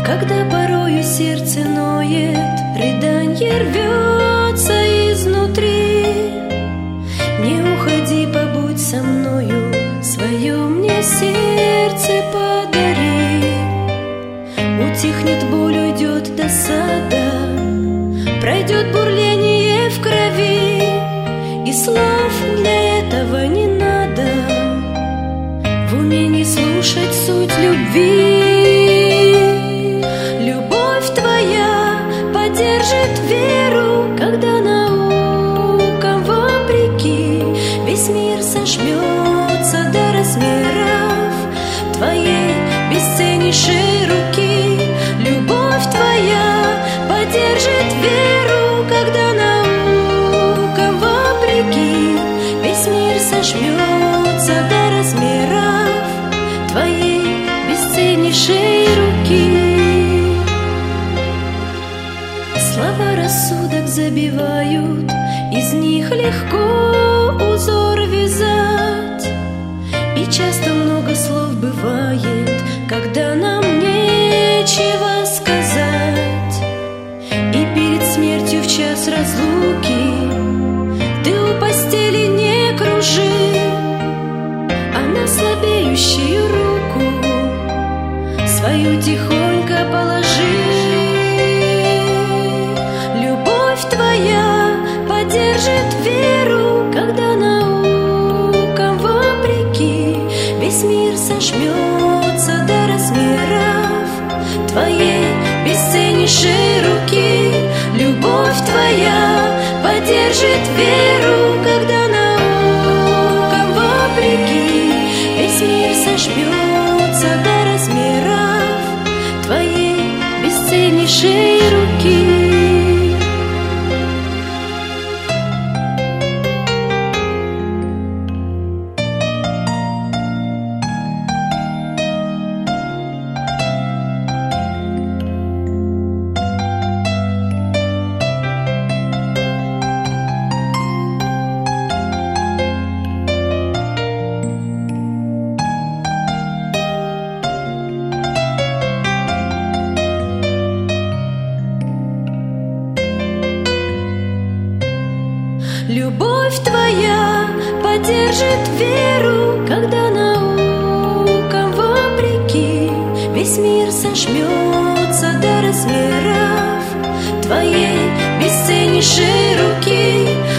Когда порою сердце ноет, рыданье рвется изнутри. Не уходи, побудь со мною, свое мне сердце подари. Утихнет боль, уйдет досада, пройдет бурление в крови, и слов для этого не надо, в уме не слушать суть любви. Любовь твоя поддержит веру, когда наукам вопреки весь мир сожмется до размеров твоей бесценнейшей руки. Любовь твоя поддержит веру, когда наукам вопреки весь мир сожмется до размеров твоей бесценнейшей руки. Слова рассудок забивают, из них легко узор вязать. И часто много слов бывает, когда нам нечего сказать. И перед смертью в час разлуки ты у постели не кружи, а на слабеющую руку свою тихонько положи. Любовь твоя поддержит веру, когда наукам вопреки весь мир сожмется до размеров твоей бесценнейшей руки. Любовь твоя поддержит веру, когда наукам вопреки весь мир сожмется до размеров твоей бесценнейшей руки. Любовь твоя поддержит веру, когда наукам вопреки весь мир сожмется до размеров твоей бесценнейшей руки.